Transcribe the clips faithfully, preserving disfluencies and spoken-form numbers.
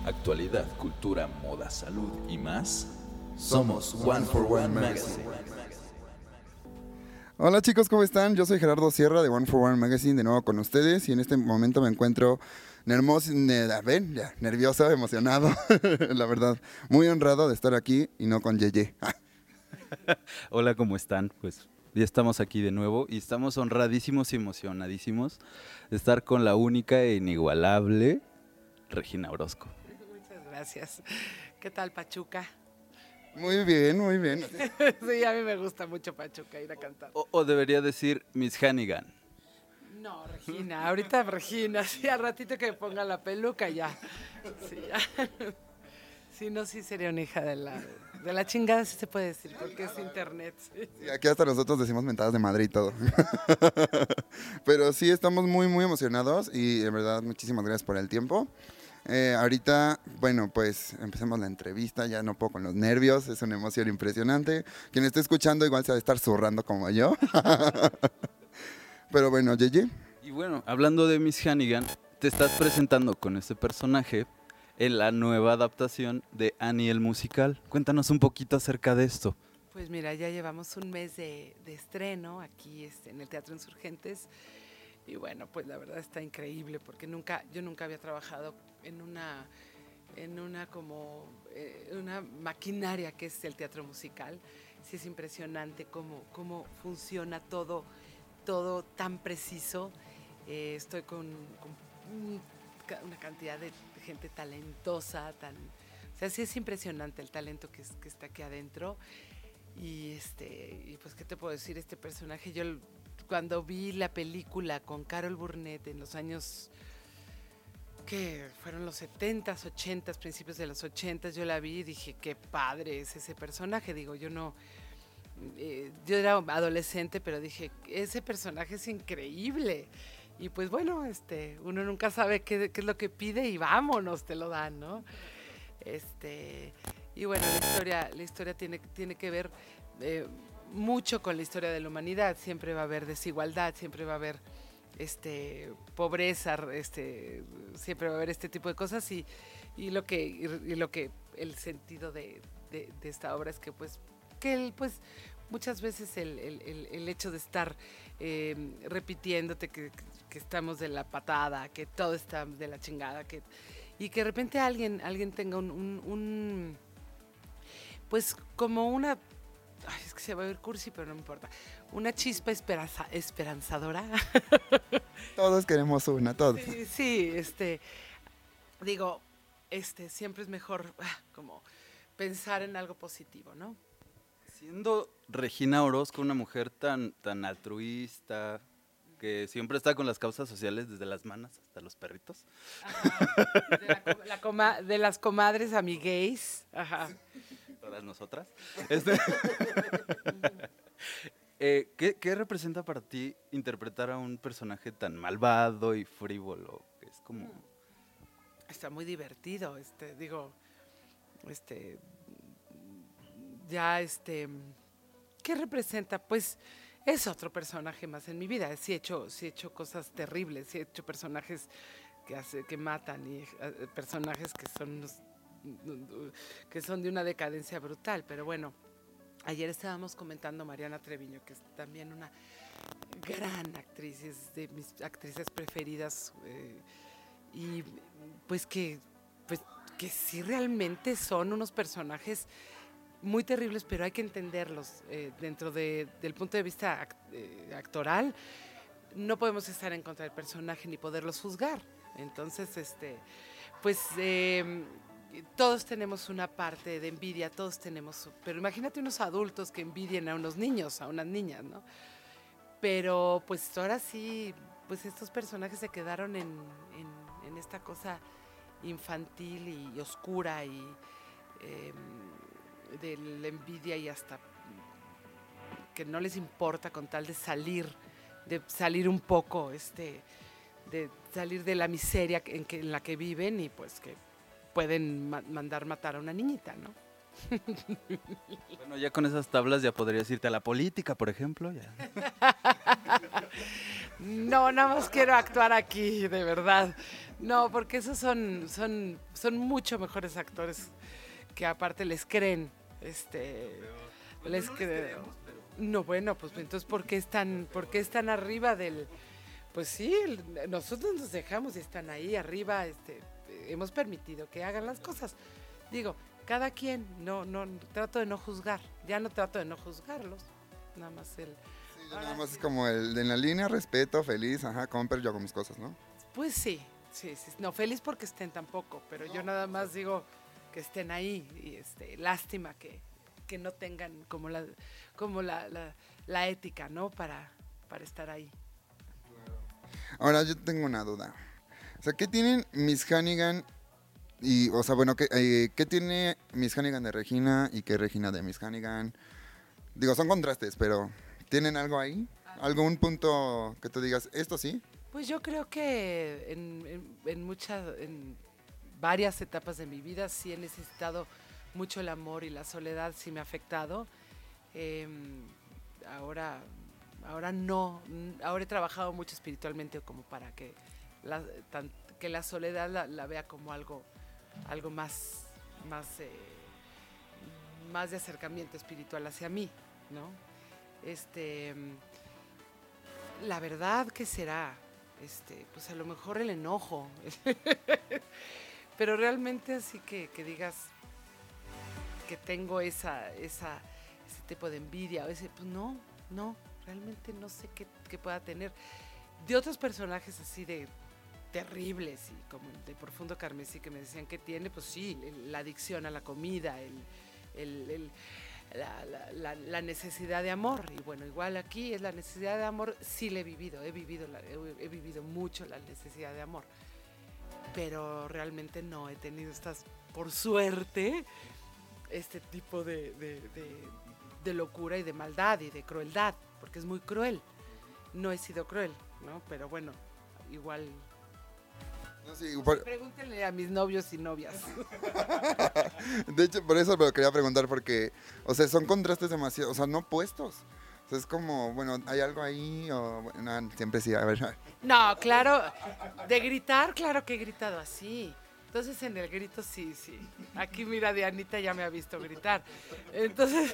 Actualidad, cultura, moda, salud y más. Somos One for One Magazine. Hola chicos, ¿cómo están? Yo soy Gerardo Sierra de One for One Magazine, de nuevo con ustedes, y en este momento me encuentro nermoso, ne- ven, ya, nervioso, emocionado, la verdad, muy honrado de estar aquí y no con Yeye. Hola, ¿cómo están? Pues ya estamos aquí de nuevo y estamos honradísimos y emocionadísimos de estar con la única e inigualable Regina Orozco. Muchas gracias. ¿Qué tal, Pachuca? Muy bien, muy bien. Sí, a mí me gusta mucho Pachuca ir a cantar. O, o debería decir Miss Hannigan. No, Regina, ahorita Regina, sí, al ratito que me ponga la peluca ya. Sí, ya. Sí, no, sí sería una hija de la, de la chingada, sí se puede decir, porque es internet. Sí. Y aquí hasta nosotros decimos mentadas de madre y todo. Pero sí, estamos muy, muy emocionados y de verdad muchísimas gracias por el tiempo. Eh, ahorita, bueno, pues empecemos la entrevista, ya no puedo con los nervios, es una emoción impresionante. Quien esté escuchando igual se va a estar zurrando como yo. Pero bueno, Yeye. Y bueno, hablando de Miss Hannigan, te estás presentando con este personaje en la nueva adaptación de Annie el musical. Cuéntanos un poquito acerca de esto. Pues mira, ya llevamos un mes de, de estreno aquí este, en el Teatro Insurgentes. Y bueno, pues la verdad está increíble porque nunca, yo nunca había trabajado en una, en una como eh, una maquinaria que es el teatro musical. Sí es impresionante cómo, cómo funciona todo, todo tan preciso. Eh, estoy con, con un, una cantidad de gente talentosa, tan, o sea, sí es impresionante el talento que, es, que está aquí adentro. Y este, y pues qué te puedo decir, este personaje yo cuando vi la película con Carol Burnett en los años que fueron los setentas, ochentas, principios de los ochentas, yo la vi y dije, qué padre es ese personaje. Digo, yo no, eh, yo era adolescente, pero dije, ese personaje es increíble. Y pues bueno, este, uno nunca sabe qué, qué es lo que pide y vámonos, te lo dan, ¿no? Este, y bueno, la historia, la historia tiene, tiene que ver eh, mucho con la historia de la humanidad. Siempre va a haber desigualdad, siempre va a haber este, pobreza, este, siempre va a haber este tipo de cosas y, y lo que y, y lo que el sentido de, de, de esta obra es que pues que el, pues muchas veces el, el, el, el hecho de estar eh, repitiéndote que, que estamos de la patada, que todo está de la chingada, que y que de repente alguien alguien tenga un, un, un pues como una, ay, es que se va a ver cursi, pero no me importa, una chispa esperanza, esperanzadora. Todos queremos una, todos. Sí, sí, este, digo, este, siempre es mejor ah, como pensar en algo positivo, ¿no? Siendo Regina Orozco una mujer tan, tan altruista, que siempre está con las causas sociales desde las manas hasta los perritos. Ajá. De, la, la coma, de las comadres amigues. Ajá. Todas nosotras. Este, eh, ¿qué, ¿Qué representa para ti interpretar a un personaje tan malvado y frívolo? Es como... Está muy divertido, este, digo, este, ya, este, ¿qué representa? Pues es otro personaje más en mi vida. Sí he hecho, sí he hecho cosas terribles, sí he hecho personajes que, hace, que matan y uh, personajes que son, unos, que son de una decadencia brutal. Pero bueno, ayer estábamos comentando Mariana Treviño, que es también una gran actriz, es de mis actrices preferidas, eh, y pues que, pues que sí realmente son unos personajes muy terribles, pero hay que entenderlos eh, dentro de, del punto de vista act, eh, actoral. No podemos estar en contra del personaje ni poderlos juzgar. Entonces, este, pues eh, todos tenemos una parte de envidia, todos tenemos, pero imagínate unos adultos que envidien a unos niños, a unas niñas, ¿no? Pero pues ahora sí, pues estos personajes se quedaron en, en, en esta cosa infantil y, y oscura y eh, de la envidia y hasta que no les importa con tal de salir, de salir un poco, este, de salir de la miseria en, que, en la que viven y pues que pueden ma- mandar matar a una niñita, ¿no? Bueno, ya con esas tablas ya podrías irte a la política, por ejemplo. Ya. No, nada más quiero actuar aquí, de verdad. No, porque esos son, son, son mucho mejores actores que aparte les creen. Este, les creen. No, bueno, pues entonces, ¿por qué están, por qué están arriba del...? Pues sí, el- nosotros nos dejamos y están ahí arriba, este, hemos permitido que hagan las cosas. Digo, cada quien, no, no, trato de no juzgar, ya no trato de no juzgarlos, nada más el... Sí, yo nada más es como el de en la línea, respeto, feliz, ajá, compre, yo hago mis cosas, ¿no? Pues sí, sí, sí, no feliz porque estén tampoco, pero yo nada más digo que estén ahí y este, lástima que, que no tengan como la, como la, la, la ética, ¿no? Para, para estar ahí. Ahora yo tengo una duda. O sea, ¿qué tienen Miss Hannigan y, o sea, bueno, ¿qué, eh, ¿qué tiene Miss Hannigan de Regina y qué Regina de Miss Hannigan? Digo, son contrastes, pero ¿tienen algo ahí? ¿Algún punto que tú digas, esto sí? Pues yo creo que en, en, en muchas, en varias etapas de mi vida sí he necesitado mucho el amor y la soledad sí me ha afectado. Eh, ahora, ahora no, n- ahora he trabajado mucho espiritualmente como para que la, tan- que la soledad la, la vea como algo, algo más, más, eh, más de acercamiento espiritual hacia mí, ¿no? Este, la verdad que será, este, pues a lo mejor el enojo, pero realmente así que, que digas que tengo esa, esa, ese tipo de envidia, o ese, pues no, no, realmente no sé qué, qué pueda tener. De otros personajes así de terribles y como de profundo carmesí que me decían que tiene, pues sí, el- la adicción a la comida, el, el- el- la, la- la- la necesidad de amor. Y bueno, igual aquí es la necesidad de amor, sí la he vivido, he vivido, la- he, he vivido mucho la necesidad de amor, pero realmente no he tenido estas, por suerte, este tipo de, de- de- de locura y de maldad y de crueldad, porque es muy cruel. No he sido cruel, ¿no? Pero bueno, igual. No, sí, por- Pregúntenle a mis novios y novias. de hecho, por eso me lo quería preguntar, porque, o sea, son contrastes demasiado, o sea, no opuestos. O sea, es como, bueno, ¿hay algo ahí? O, bueno, no, siempre sí, a ver. No, claro, de gritar, claro que he gritado así. Entonces en el grito sí, sí. Aquí mira, Dianita ya me ha visto gritar. Entonces,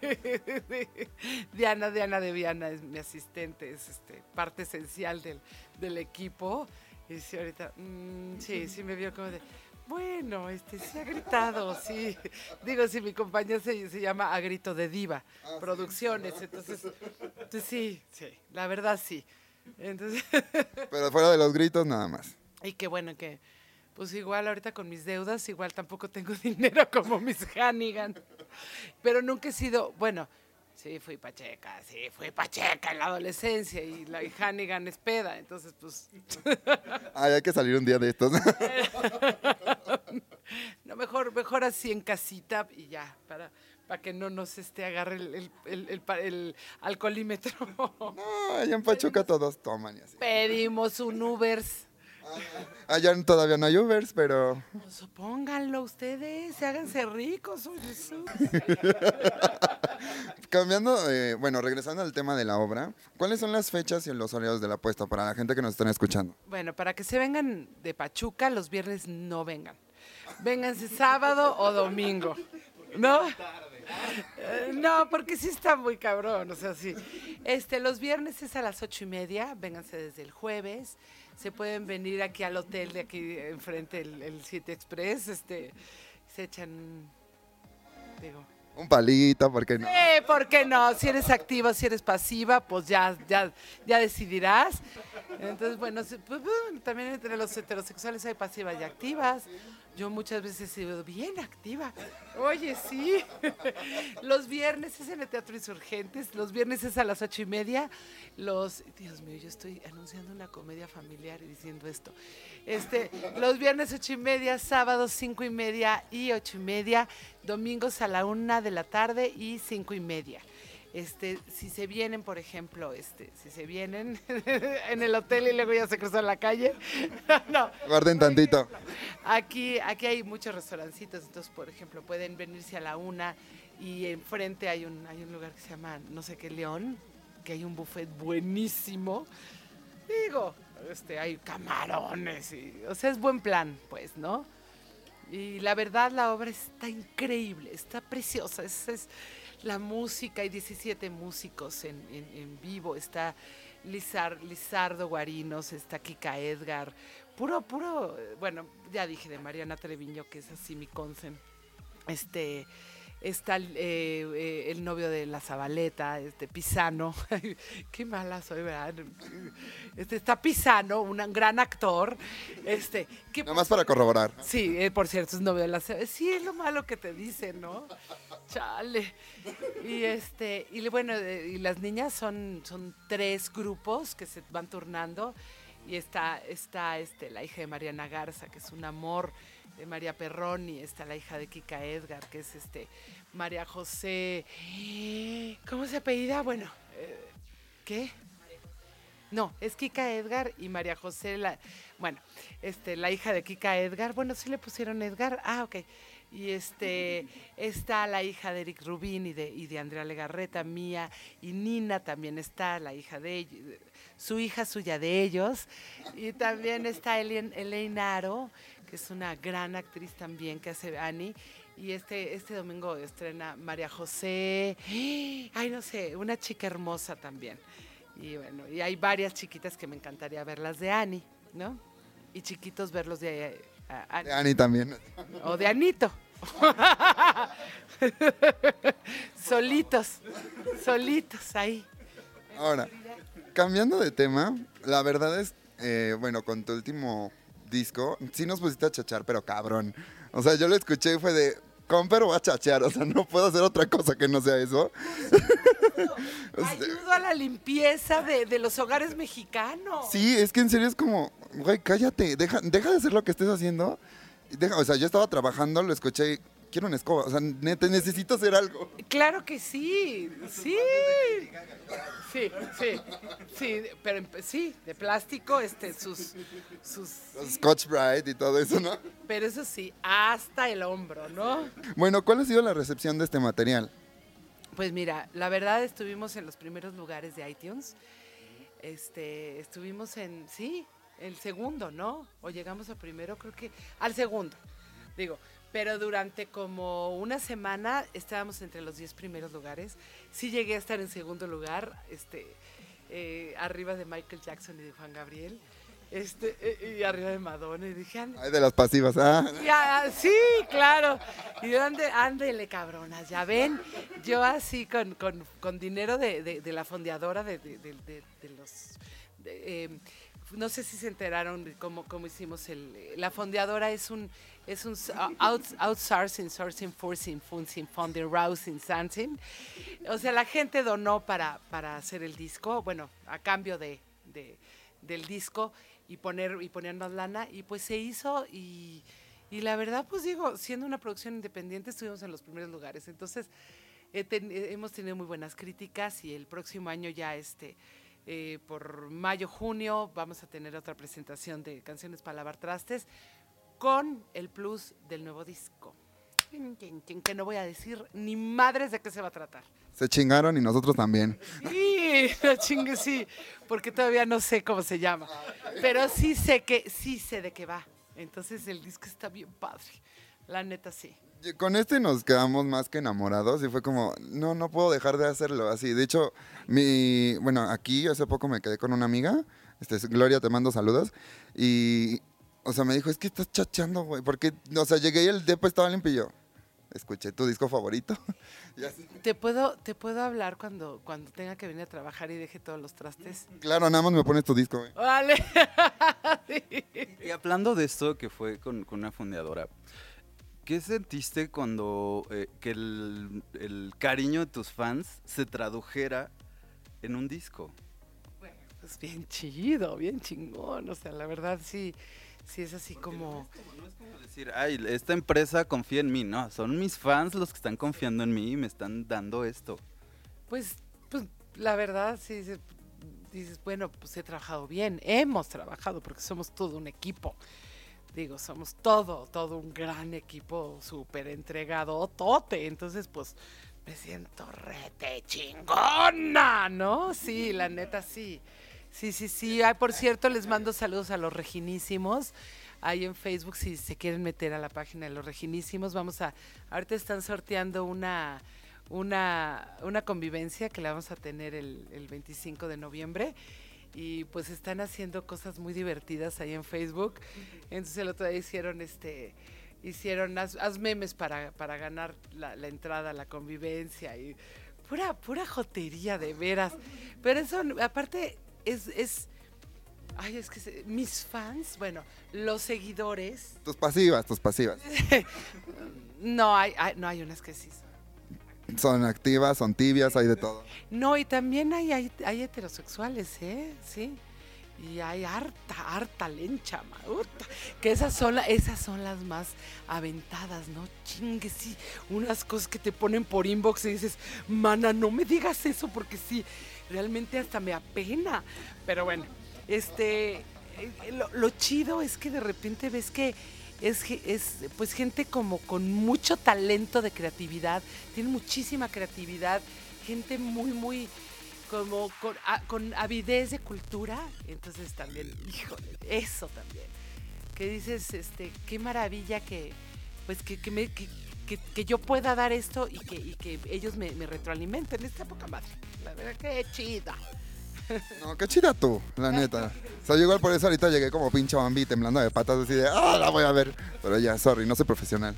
Diana, Diana de Viana es mi asistente, es este, parte esencial del, del equipo. Y sí, ahorita, mm, sí, sí me vio como de, bueno, este, sí ha gritado, sí. Digo, sí, mi compañía se, se llama A Grito de Diva, Producciones. Entonces, pues sí, sí, la verdad sí. Entonces, Pero fuera de los gritos, nada más. y qué bueno que, pues igual ahorita con mis deudas, igual tampoco tengo dinero como mis Hannigan. Pero nunca he sido, bueno, sí fui pacheca, sí fui pacheca en la adolescencia y la y Hannigan es peda, entonces pues, Ay, hay que salir un día de estos. no, mejor, mejor así en casita y ya, para, para que no nos este, agarre el, el, el, el pa- el alcoholímetro. No, allá en Pachuca todos toman y así. Pedimos un Ubers. Allá todavía no hay Ubers, pero... Pues pónganlo ustedes, háganse ricos, oye, su- Cambiando, eh, bueno, regresando al tema de la obra, ¿cuáles son las fechas y los horarios de la puesta para la gente que nos están escuchando? Bueno, para que se vengan de Pachuca, los viernes no vengan. Vénganse sábado o domingo, ¿no? Eh, No, porque sí está muy cabrón, o sea, sí. Este, los viernes es a las ocho y media, vénganse desde el jueves. Se pueden venir aquí al hotel de aquí enfrente, el, el siete Express, este, se echan, digo, Un palito, ¿por qué no? eh, ¿por qué no? Si eres activa, si eres pasiva, pues ya, ya, ya decidirás. Entonces, bueno, se- pues, bueno, también entre los heterosexuales hay pasivas y activas. Yo muchas veces he sido bien activa. Oye, sí. Los viernes es en el Teatro Insurgentes. Los viernes es a las ocho y media. Los, Dios mío, yo estoy anunciando una comedia familiar y diciendo esto. Este, los viernes ocho y media, sábados cinco y media y ocho y media, domingos a la una de la tarde y cinco y media. Este, si se vienen, por ejemplo, este, si se vienen en el hotel y luego ya se cruzan la calle, no. Guarden tantito. Aquí, aquí hay muchos restaurancitos, entonces, por ejemplo, pueden venirse a la una y enfrente hay un, hay un lugar que se llama, no sé qué, León, que hay un buffet buenísimo. digo, este, hay camarones, y, o sea, es buen plan, pues, ¿no? Y la verdad, la obra está increíble, está preciosa, es, es la música, hay diecisiete músicos en, en, en vivo, está Lizar, Lizardo Guarinos, está Kika Edgar, puro, puro, bueno, ya dije de Mariana Treviño, que es así mi consen, este... Está eh, eh, el novio de la Zabaleta, este Pisano. Qué mala soy, ¿verdad? Este, está Pisano, un gran actor. Este, que, Nada más para corroborar. Sí, eh, por cierto, es novio de la Zabaleta. Sí, es lo malo que te dicen, ¿no? Chale. Y este, y bueno, eh, y las niñas son, son tres grupos que se van turnando. Y está, está este, la hija de Mariana Garza, que es un amor, de María Perroni, está la hija de Kika Edgar, que es este María José, ¿cómo se apellida? Bueno, eh, ¿qué? No, es Kika Edgar y María José, la, bueno, este, la hija de Kika Edgar, bueno, sí le pusieron Edgar, ah, ok. Y este, está la hija de Eric Rubín y de, y de Andrea Legarreta, mía, y Nina también está, la hija de ellos, su hija suya de ellos, y también está Elaine, Elaine Aro, que es una gran actriz también que hace Annie, y este, este domingo estrena María José, ay no sé, una chica hermosa también, y bueno, y hay varias chiquitas que me encantaría verlas de Annie, ¿no? Y chiquitos verlos de uh, Annie. De Annie también. O de Anito. solitos, solitos ahí. Ahora, cambiando de tema, la verdad es, eh, bueno, con tu último disco, sí nos pusiste a chachar, pero cabrón. O sea, yo lo escuché y fue de, comper, voy a chachear, o sea, no puedo hacer otra cosa que no sea eso. Ayudo a la limpieza de, de los hogares mexicanos. Sí, es que en serio es como, güey, cállate, deja, deja de hacer lo que estés haciendo. Deja, o sea, yo estaba trabajando, lo escuché, quiero una escoba, o sea, neta, necesito hacer algo. Claro que sí, sí. Sí, sí, sí, pero sí, de plástico, este, sus, sus, Los Scotch Brite y todo eso, ¿no? pero eso sí, hasta el hombro, ¿no? Bueno, ¿cuál ha sido la recepción de este material? Pues mira, la verdad estuvimos en los primeros lugares de iTunes, este, estuvimos en, sí, el segundo, ¿no? O llegamos a primero, creo que, al segundo, digo, pero durante como una semana estábamos entre los diez primeros lugares. Sí llegué a estar en segundo lugar, este, eh, arriba de Michael Jackson y de Juan Gabriel, este, eh, y arriba de Madonna, y dije, "Ande- Ay, de las pasivas, ah. ya, sí, claro, y yo, ande, ándele, cabronas, ya ven, yo así con, con, con dinero de, de, de la fondeadora de, de, de, de- de los... de, eh, no sé si se enteraron de cómo, cómo hicimos el... La fondeadora es un, es un out, outsourcing, sourcing, forcing, funding, funding, rousing, something. O sea, la gente donó para, para hacer el disco, bueno, a cambio de, de, del disco y, poner, y ponernos lana, y pues se hizo y, y la verdad, pues digo, siendo una producción independiente estuvimos en los primeros lugares. Entonces, he ten, hemos tenido muy buenas críticas y el próximo año ya este... Eh, por mayo, junio vamos a tener otra presentación de canciones para lavar trastes con el plus del nuevo disco, que no voy a decir ni madres de qué se va a tratar. Se chingaron y nosotros también. Sí, la chingue sí, porque todavía no sé cómo se llama, pero sí sé que sí sé de qué va. Entonces el disco está bien padre, la neta sí. Con este nos quedamos más que enamorados y fue como, no, no puedo dejar de hacerlo así. De hecho, mi, bueno, aquí hace poco me quedé con una amiga, este, Gloria, te mando saludos, y, o sea, me dijo, es que estás chacheando, güey, porque, o sea, llegué y el depo estaba limpio y yo, escuché tu disco favorito. Y así. ¿Te puedo, te puedo hablar cuando, cuando tenga que venir a trabajar y deje todos los trastes? Claro, nada más me pones tu disco, güey. Vale. Sí. Y hablando de esto que fue con, con una fondeadora, ¿qué sentiste cuando eh, que el, el cariño de tus fans se tradujera en un disco? Bueno, pues bien chido, bien chingón. O sea, la verdad sí, sí es así como... No es como, no es como decir, ay, esta empresa confía en mí, no, son mis fans los que están confiando en mí y me están dando esto. Pues, pues la verdad sí dices, dices, bueno, pues he trabajado bien, hemos trabajado porque somos todo un equipo. Digo, somos todo, todo un gran equipo súper entregado, tote. Entonces, pues, me siento rete chingona, ¿no? Sí, la neta, sí. Sí, sí, sí. Ay, por cierto, les mando saludos a los Reginísimos. Ahí en Facebook, si se quieren meter a la página de los Reginísimos, vamos a... Ahorita están sorteando una, una, una convivencia que la vamos a tener el, el veinticinco de noviembre. Y pues están haciendo cosas muy divertidas ahí en Facebook. Entonces el otro día hicieron este... Hicieron, haz, haz memes para, para ganar la, la entrada a la convivencia y pura, pura jotería de veras. Pero eso, aparte, es, es, ay, es que se, mis fans, bueno, los seguidores. Tus pasivas, tus pasivas. no, hay, hay, no hay unas que sí son. Son activas, son tibias, hay de todo. No, y también hay, hay, hay heterosexuales, ¿eh? Sí. Y hay harta, harta lencha, maruta. Que esas son, la, esas son las más aventadas, ¿no? Chingue, sí. Unas cosas que te ponen por inbox y dices, mana, no me digas eso porque sí, realmente hasta me apena. Pero bueno, este, lo, lo chido es que de repente ves que es, es pues gente como con mucho talento de creatividad, tiene muchísima creatividad, gente muy, muy... como con, a, con avidez de cultura, entonces también, híjole, eso también, que dices, este, qué maravilla que, pues que, que, me, que, que, que yo pueda dar esto y que, y que ellos me, me retroalimenten, está poca madre, la verdad que chida. No, qué chida tú, la neta. O sea, yo igual por eso ahorita llegué como pinche Bambi temblando de patas así de, ah, la voy a ver. Pero ya, sorry, no soy profesional.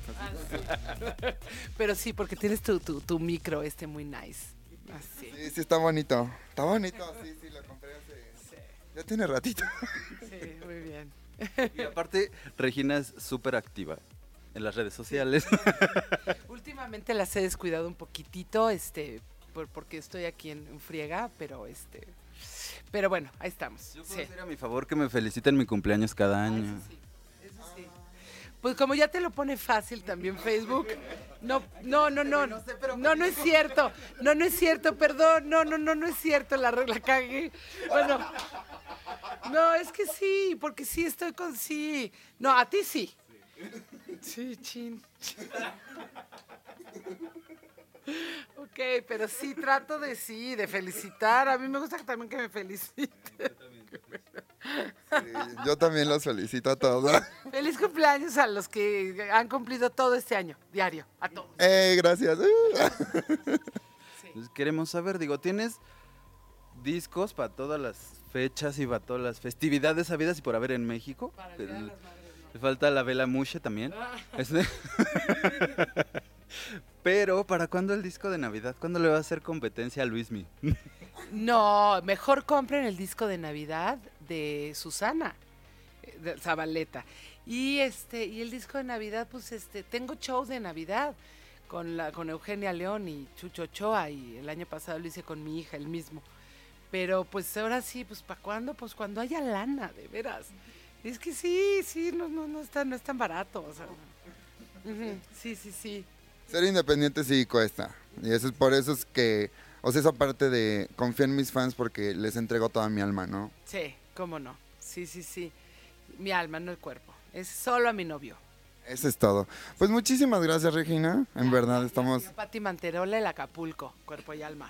Pero sí, porque tienes tu, tu, tu micro este muy nice. Así. Sí, sí, está bonito. Está bonito, sí, sí, lo compré hace... Sí. Ya tiene ratito. Sí, muy bien. Y aparte, Regina es súper activa en las redes sociales. Últimamente las he descuidado un poquitito, este, por, porque estoy aquí en, en friega, pero este... Pero bueno, ahí estamos. Yo puedo sí. decir a mi favor que me feliciten mi cumpleaños cada Ah, año. eso sí, eso sí. Pues como ya te lo pone fácil también Facebook. No, no, no, no. No, no es cierto. No, no es cierto, perdón. No, no, no, no es cierto. La, la cagué. Bueno. No, es que sí, porque sí estoy con sí. No, a ti sí. Sí, chin. Ok, pero sí trato de sí, de felicitar. A mí me gusta también que me feliciten. Sí, yo también los felicito a todos. Feliz cumpleaños a los que han cumplido todo este año, diario, a todos. Eh, gracias. Sí. Pues queremos saber, digo, ¿tienes discos para todas las fechas y para todas las festividades habidas y por haber en México? Para el Día de las Madres, no. Le falta la Vela Mushe también. Ah. Este- Pero, ¿para cuándo el disco de Navidad? ¿Cuándo le va a hacer competencia a Luismi? No, mejor compren el disco de Navidad de Susana eh, de Zabaleta. Y este, y el disco de Navidad, pues este, tengo shows de Navidad con la, con Eugenia León y Chucho Ochoa, y el año pasado lo hice con mi hija, el mismo. Pero pues ahora sí, pues ¿para cuándo? Pues cuando haya lana, de veras. Es que sí, sí, no, no, no está, no es tan barato. O sea, ujú, sí, sí, sí. Ser independiente sí cuesta. Y eso es por eso es que, o sea, esa parte de confiar en mis fans porque les entrego toda mi alma, ¿no? Sí, cómo no. Sí, sí, sí. Mi alma, no el cuerpo. Es solo a mi novio. Eso es todo. Pues muchísimas gracias, Regina. En verdad estamos... Yo, Pati Manterola, el Acapulco, cuerpo y alma.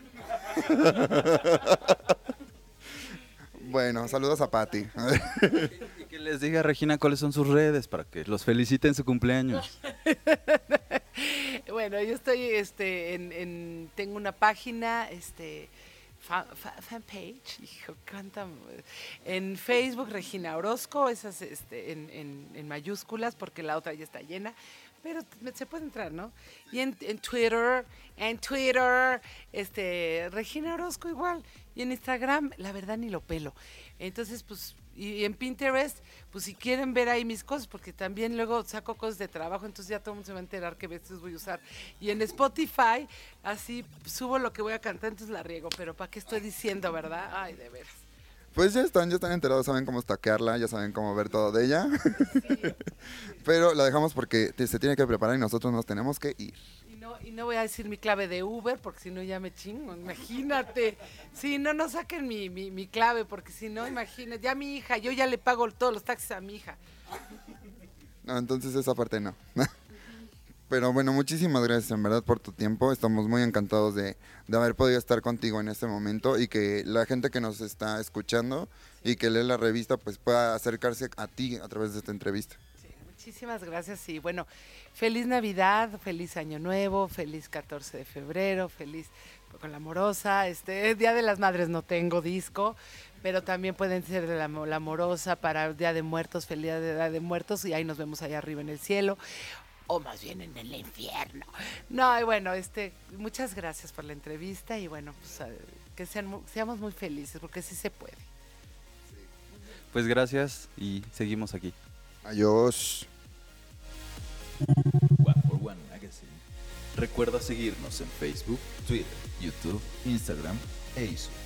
Bueno, saludos a Pati. Y que les diga a Regina cuáles son sus redes para que los felicite en su cumpleaños. Bueno, yo estoy, este, en, en- tengo una página, este, fa- fa- fanpage, hijo, cuánta, en Facebook Regina Orozco, esas, este, en, en- en mayúsculas, porque la otra ya está llena, pero t- se puede entrar, ¿no? Y en, en Twitter, en Twitter, este, Regina Orozco igual, y en Instagram, la verdad ni lo pelo. Entonces, pues, y, y en Pinterest, pues si quieren ver ahí mis cosas, porque también luego saco cosas de trabajo, entonces ya todo el mundo se va a enterar qué veces voy a usar. Y en Spotify, así subo lo que voy a cantar, entonces la riego, pero ¿para qué estoy diciendo, verdad? Ay, de veras. Pues ya están, ya están enterados, saben cómo stackearla, ya saben cómo ver todo de ella. Pero la dejamos porque te- se tiene que preparar y nosotros nos tenemos que ir. Y no, y no voy a decir mi clave de Uber, porque si no ya me chingo, imagínate. Sí, no, no saquen mi, mi, mi clave, porque si no, imagínate, ya mi hija, yo ya le pago todos los taxis a mi hija. No, entonces esa parte no. pero bueno, muchísimas gracias en verdad por tu tiempo. Estamos muy encantados de, de haber podido estar contigo en este momento y que la gente que nos está escuchando y que lee la revista pues pueda acercarse a ti a través de esta entrevista. Sí, muchísimas gracias y bueno, feliz Navidad, feliz Año Nuevo, feliz catorce de febrero, feliz con la Amorosa. Este Día de las Madres no tengo disco, pero también pueden ser de la, la Amorosa para Día de Muertos, feliz Día de, de Muertos y ahí nos vemos allá arriba en el cielo. O más bien en el infierno. No, y bueno, este, muchas gracias por la entrevista y bueno, pues a- que sean, seamos muy felices porque sí se puede. Pues gracias y seguimos aquí. Adiós. One for One Magazine. Recuerda seguirnos en Facebook, Twitter, YouTube, Instagram e Facebook.